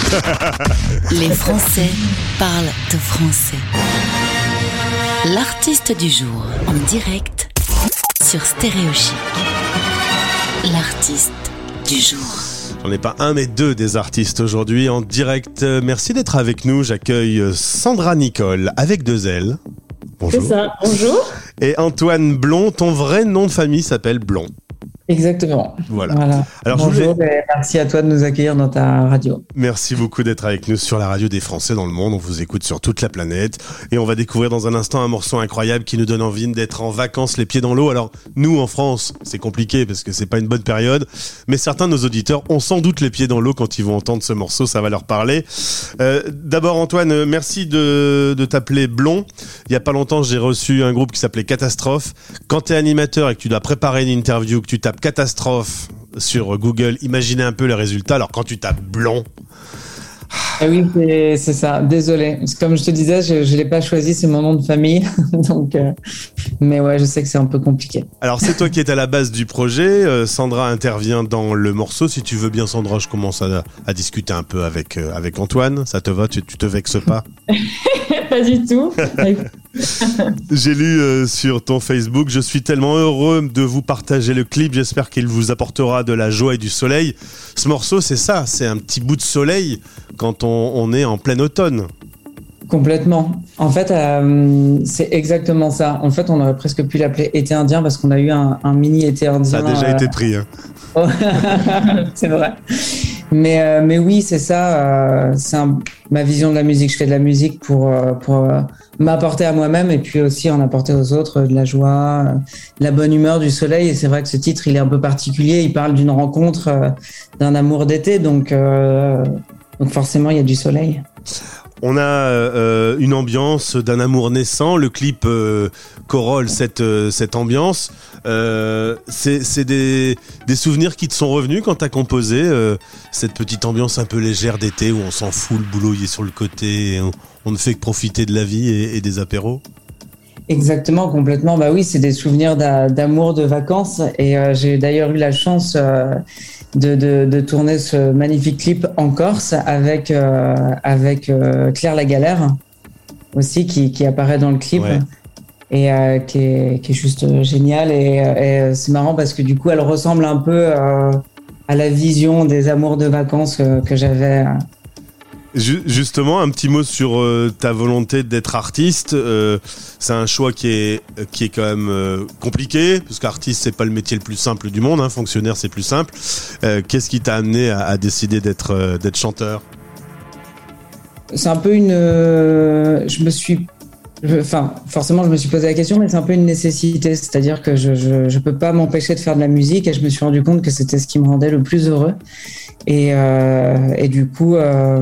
Les Français parlent de français. L'artiste du jour, en direct sur Stéréo Chic. L'artiste du jour. On n'est pas un mais deux des artistes aujourd'hui en direct. Merci d'être avec nous. J'accueille Sandra Nicole avec 2 L. Bonjour. C'est ça, bonjour. Et Antoine Blond, ton vrai nom de famille s'appelle Blond. Exactement. Voilà. Alors, bonjour et merci à toi de nous accueillir dans ta radio. Merci beaucoup d'être avec nous sur la radio des Français dans le monde. On vous écoute sur toute la planète. Et on va découvrir dans un instant un morceau incroyable qui nous donne envie d'être en vacances les pieds dans l'eau. Alors, nous, en France, c'est compliqué parce que c'est pas une bonne période. Mais certains de nos auditeurs ont sans doute les pieds dans l'eau quand ils vont entendre ce morceau. Ça va leur parler. D'abord, Antoine, merci de t'appeler Blond. Il y a pas longtemps, j'ai reçu un groupe qui s'appelait Catastrophe. Quand t'es animateur et que tu dois préparer une interview, que tu tapes Catastrophe sur Google, imaginez un peu les résultats. Alors quand tu tapes Blond... Ah oui, c'est ça. Désolé. Comme je te disais, je l'ai pas choisi, c'est mon nom de famille. Donc, mais ouais, je sais que c'est un peu compliqué. Alors c'est toi qui es à la base du projet. Sandra intervient dans le morceau. Si tu veux bien, Sandra, je commence à discuter un peu avec Antoine. Ça te va? Tu te vexes pas? Pas du tout. J'ai lu sur ton Facebook, je suis tellement heureux de vous partager le clip, j'espère qu'il vous apportera de la joie et du soleil. Ce morceau, c'est ça, c'est un petit bout de soleil quand on est en plein automne. Complètement. En fait, c'est exactement ça. En fait, on aurait presque pu l'appeler été indien parce qu'on a eu un mini été indien. Ça a déjà été pris. Hein. C'est vrai. Mais oui, c'est ça. Ma vision de la musique. Je fais de la musique pour m'apporter à moi-même et puis aussi en apporter aux autres de la joie, de la bonne humeur, du soleil. Et c'est vrai que ce titre, il est un peu particulier. Il parle d'une rencontre, d'un amour d'été. Donc forcément, il y a du soleil. On a une ambiance d'un amour naissant. Le clip corrole cette ambiance. C'est des souvenirs qui te sont revenus quand t'as composé cette petite ambiance un peu légère d'été où on s'en fout, le boulot il est sur le côté, et on ne fait que profiter de la vie et des apéros. Exactement, complètement. Bah oui, c'est des souvenirs d'amour, de vacances. Et j'ai d'ailleurs eu la chance de tourner ce magnifique clip en Corse avec Claire Lagalère aussi qui apparaît dans le clip. Ouais. Et qui est juste génial et c'est marrant parce que du coup elle ressemble un peu à la vision des amours de vacances que j'avais. Justement, un petit mot sur ta volonté d'être artiste. C'est un choix qui est quand même compliqué parce qu'artiste c'est pas le métier le plus simple du monde. Hein. Fonctionnaire c'est plus simple. Qu'est-ce qui t'a amené à décider d'être chanteur? C'est un peu forcément, je me suis posé la question, mais c'est un peu une nécessité. C'est-à-dire que je peux pas m'empêcher de faire de la musique et je me suis rendu compte que c'était ce qui me rendait le plus heureux. Et du coup,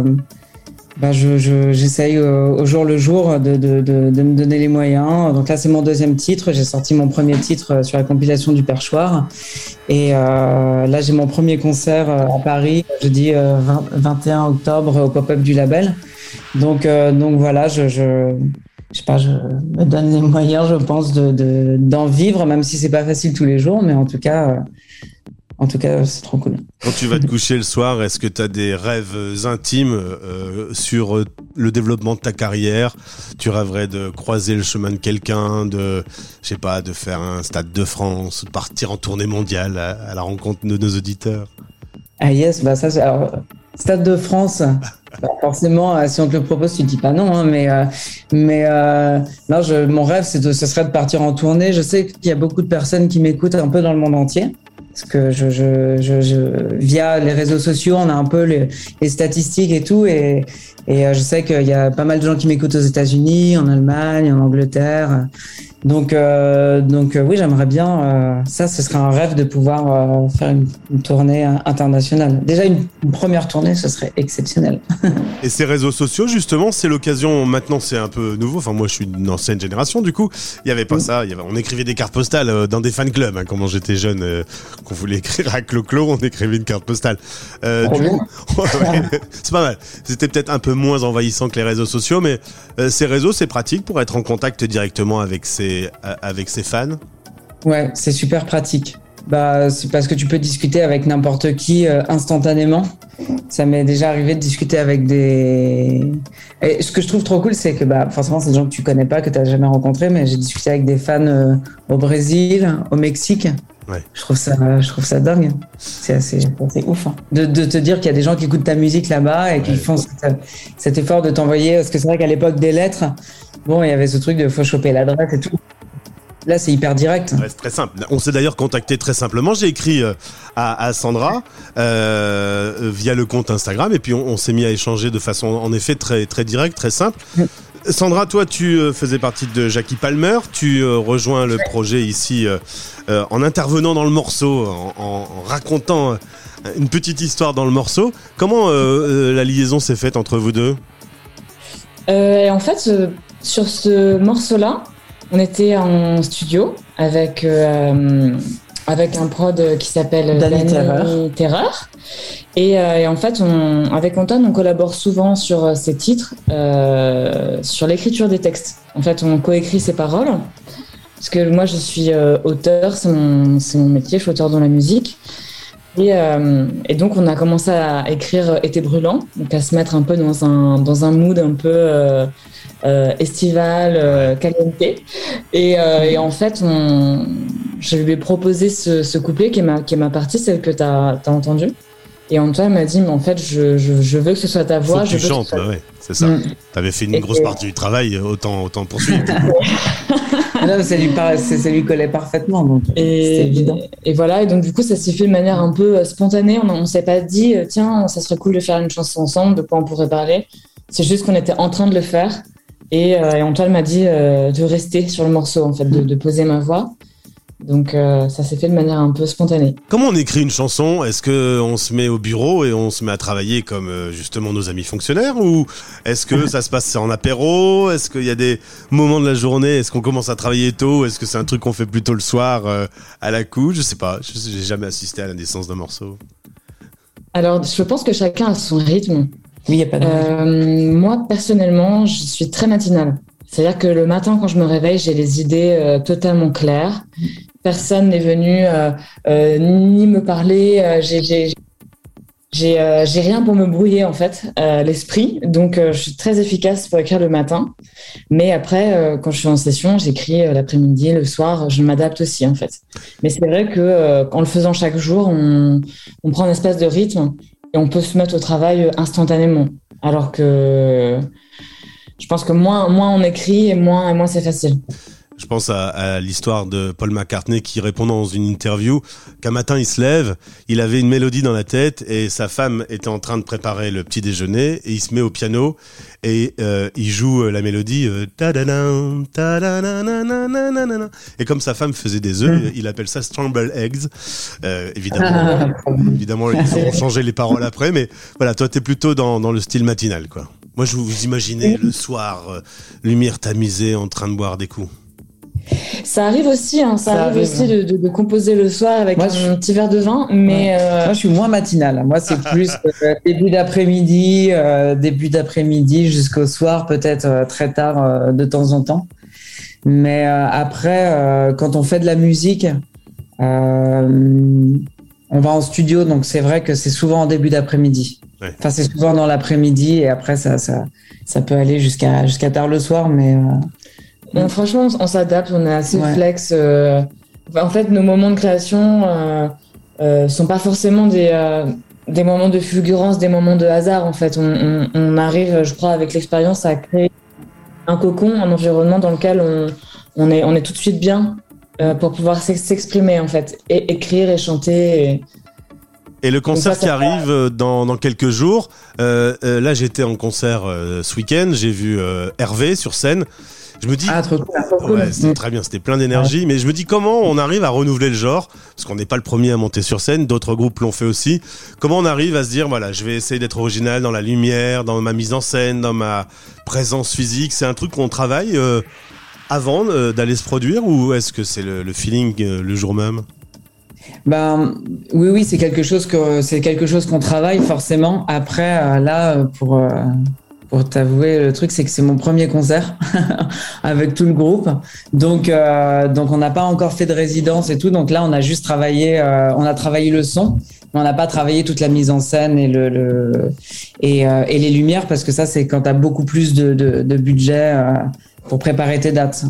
j'essaye au jour le jour de me donner les moyens. Donc là, c'est mon 2e titre. J'ai sorti mon premier titre sur la compilation du Perchoir. Et là, j'ai mon premier concert à Paris, jeudi 21 octobre au pop-up du label. Donc voilà, je sais pas, je me donne les moyens, je pense, d'en vivre, même si c'est pas facile tous les jours, mais en tout cas, c'est trop cool. Quand tu vas te coucher le soir, est-ce que tu as des rêves intimes sur le développement de ta carrière? Tu rêverais de croiser le chemin de quelqu'un, de faire un Stade de France, de partir en tournée mondiale à la rencontre de nos auditeurs? Ah yes, bah ça, alors, Stade de France, bah forcément, si on te le propose, tu dis pas non, hein, non, mon rêve, ce serait de partir en tournée. Je sais qu'il y a beaucoup de personnes qui m'écoutent un peu dans le monde entier. Parce que via les réseaux sociaux, on a un peu les statistiques et tout, et je sais qu'il y a pas mal de gens qui m'écoutent aux États-Unis, en Allemagne, en Angleterre. Donc oui, j'aimerais bien. Ça, ce serait un rêve de pouvoir faire une tournée internationale. Déjà une première tournée, ce serait exceptionnel. Et ces réseaux sociaux, justement, c'est l'occasion. Maintenant, c'est un peu nouveau. Enfin, moi, je suis d'une ancienne génération. Du coup, il y avait pas ça. On écrivait des cartes postales dans des fan clubs. Hein, quand j'étais jeune, qu'on voulait écrire à Clo-Clo, on écrivait une carte postale. Du coup, ouais, c'est pas mal. C'était peut-être un peu moins envahissant que les réseaux sociaux, mais ces réseaux, c'est pratique pour être en contact directement avec ses fans. Ouais, c'est super pratique. Bah, c'est parce que tu peux discuter avec n'importe qui instantanément. Ça m'est déjà arrivé de discuter avec des... Et ce que je trouve trop cool, c'est que forcément, c'est des gens que tu connais pas, que tu n'as jamais rencontrés, mais j'ai discuté avec des fans au Brésil, au Mexique. Ouais. Je trouve ça dingue. C'est assez ouf. Hein. De te dire qu'il y a des gens qui écoutent ta musique là-bas et qui font cet effort de t'envoyer. Parce que c'est vrai qu'à l'époque des lettres, bon, il y avait ce truc de faut choper l'adresse et tout. Là, c'est hyper direct. Ouais, c'est très simple. On s'est d'ailleurs contacté très simplement. J'ai écrit à Sandra via le compte Instagram et puis on s'est mis à échanger de façon en effet très, très directe, très simple. Sandra, toi, tu faisais partie de Jackie Palmer. Tu rejoins le projet ici en intervenant dans le morceau, en racontant une petite histoire dans le morceau. Comment la liaison s'est faite entre vous deux ? En fait, sur ce morceau-là, on était en studio avec un prod qui s'appelle Danny Terreur. Et en fait, avec Antoine, on collabore souvent sur ces titres, sur l'écriture des textes. En fait, on coécrit ses paroles. Parce que moi, je suis auteur, c'est mon métier, je suis auteur dans la musique. Et donc, on a commencé à écrire Été brûlant, donc à se mettre un peu dans un mood un peu estival, caliente. Et en fait, je lui ai proposé ce couplet qui est ma partie, celle que t'as entendu. Et Antoine m'a dit, mais en fait, je veux que ce soit ta voix. Faut que tu chantes, ouais, c'est ça. T'avais fait une grosse partie du travail, autant poursuivre. Non, ça lui collait parfaitement, donc c'était évident. Et voilà, et donc du coup, ça s'est fait de manière un peu spontanée. On s'est pas dit, tiens, ça serait cool de faire une chanson ensemble, de quoi on pourrait parler. C'est juste qu'on était en train de le faire. Et Antoine m'a dit de rester sur le morceau, en fait, de poser ma voix. Donc ça s'est fait de manière un peu spontanée. Comment on écrit une chanson ? Est-ce qu'on se met au bureau et on se met à travailler comme justement nos amis fonctionnaires ? Ou est-ce que ça se passe en apéro ? Est-ce qu'il y a des moments de la journée ? Est-ce qu'on commence à travailler tôt ? Est-ce que c'est un truc qu'on fait plutôt le soir à la couche ? Je sais pas, j'ai jamais assisté à la naissance d'un morceau. Alors je pense que chacun a son rythme. Oui, il n'y a pas de moi personnellement, je suis très matinale. C'est-à-dire que le matin, quand je me réveille, j'ai les idées totalement claires. Personne n'est venu ni me parler. J'ai rien pour me brouiller en fait l'esprit. Donc je suis très efficace pour écrire le matin. Mais après, quand je suis en session, j'écris l'après-midi, le soir. Je m'adapte aussi en fait. Mais c'est vrai que en le faisant chaque jour, on prend une espèce de rythme et on peut se mettre au travail instantanément. Alors que je pense que moins on écrit et moins c'est facile. Je pense à l'histoire de Paul McCartney qui répondant dans une interview qu'un matin il se lève, il avait une mélodie dans la tête et sa femme était en train de préparer le petit déjeuner et il se met au piano et il joue la mélodie et comme sa femme faisait des œufs, il appelle ça Scrambled Eggs. Évidemment, ils ont changé les paroles après, mais voilà, toi t'es plutôt dans le style matinal, quoi. Moi, je vous imaginais le soir, lumière tamisée, en train de boire des coups. Ça arrive aussi, ça arrive aussi de composer le soir avec un petit verre de vin, mais moi je suis moins matinale. Moi c'est plus début d'après-midi jusqu'au soir, peut-être très tard de temps en temps. Mais après, quand on fait de la musique, on va en studio, donc c'est vrai que c'est souvent en début d'après-midi. Ouais. Enfin, c'est souvent dans l'après-midi et après ça peut aller jusqu'à tard le soir, mais. Bon, franchement, on s'adapte, on est assez flex. En fait, nos moments de création sont pas forcément des moments de fulgurance, des moments de hasard. En fait, on arrive, je crois, avec l'expérience, à créer un cocon, un environnement dans lequel on est tout de suite bien pour pouvoir s'exprimer, en fait, et écrire et chanter. Et le concert qui arrive dans quelques jours, là j'étais en concert ce week-end, j'ai vu Hervé sur scène. Je me dis, trop cool. Ouais, c'était très bien, c'était plein d'énergie, mais je me dis comment on arrive à renouveler le genre, parce qu'on n'est pas le premier à monter sur scène, d'autres groupes l'ont fait aussi. Comment on arrive à se dire, voilà, je vais essayer d'être original dans la lumière, dans ma mise en scène, dans ma présence physique. C'est un truc qu'on travaille avant d'aller se produire, ou est-ce que c'est le feeling le jour même? Oui, c'est quelque chose qu'on travaille forcément. Après, là, Pour t'avouer, le truc, c'est que c'est mon premier concert avec tout le groupe. Donc on n'a pas encore fait de résidence et tout. Donc là, on a juste travaillé, on a travaillé le son, mais on n'a pas travaillé toute la mise en scène et et les lumières, parce que ça, c'est quand t'as beaucoup plus de budget pour préparer tes dates.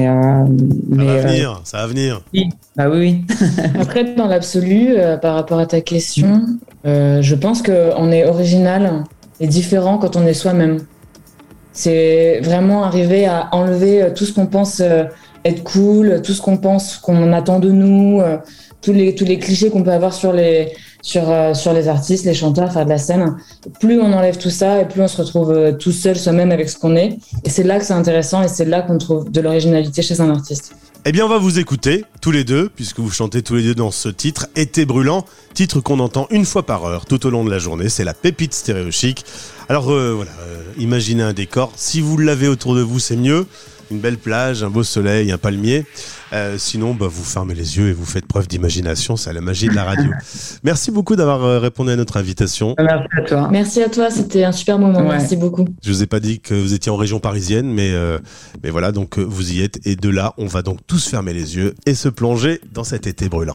Ça va venir. Oui. Bah oui. Après, dans l'absolu, par rapport à ta question, je pense qu'on est original et différent quand on est soi-même. C'est vraiment arriver à enlever tout ce qu'on pense être cool, tout ce qu'on pense qu'on attend de nous, tous les clichés qu'on peut avoir sur les artistes, les chanteurs, faire de la scène. Plus on enlève tout ça et plus on se retrouve tout seul soi-même avec ce qu'on est. Et c'est là que c'est intéressant et c'est là qu'on trouve de l'originalité chez un artiste. Eh bien, on va vous écouter, tous les deux, puisque vous chantez tous les deux dans ce titre, Été brûlant, titre qu'on entend une fois par heure, tout au long de la journée. C'est la pépite Stéréo Chic. Alors, imaginez un décor. Si vous l'avez autour de vous, c'est mieux. Une belle plage, un beau soleil, un palmier. Sinon, vous fermez les yeux et vous faites preuve d'imagination. C'est la magie de la radio. Merci beaucoup d'avoir répondu à notre invitation. Merci à toi. Merci à toi, c'était un super moment. Ouais. Merci beaucoup. Je vous ai pas dit que vous étiez en région parisienne, mais voilà, donc vous y êtes. Et de là, on va donc tous fermer les yeux et se plonger dans cet été brûlant.